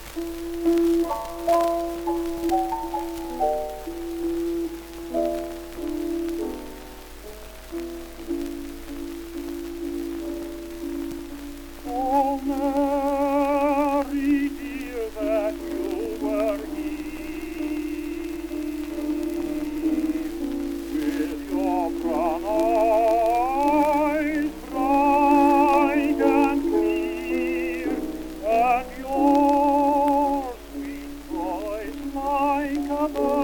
Oh, Mary, dear, that you were here with your brown eyes bright and clear, and your sweet voice like a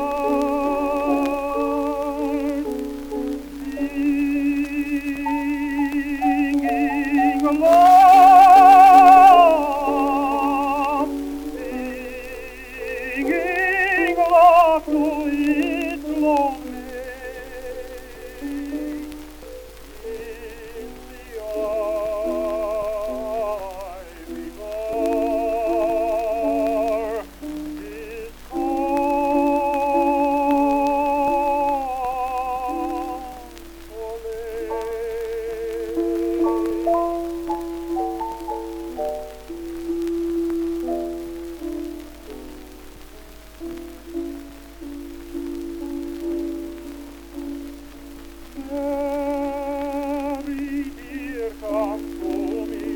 bird singing along. To its lonely in the ivy bar is Mary, dear, come to me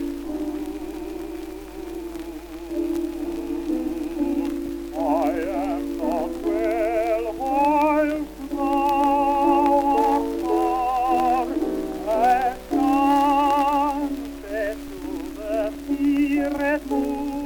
soon. I am not well whilst thou art far, and sunset to the spirit moon.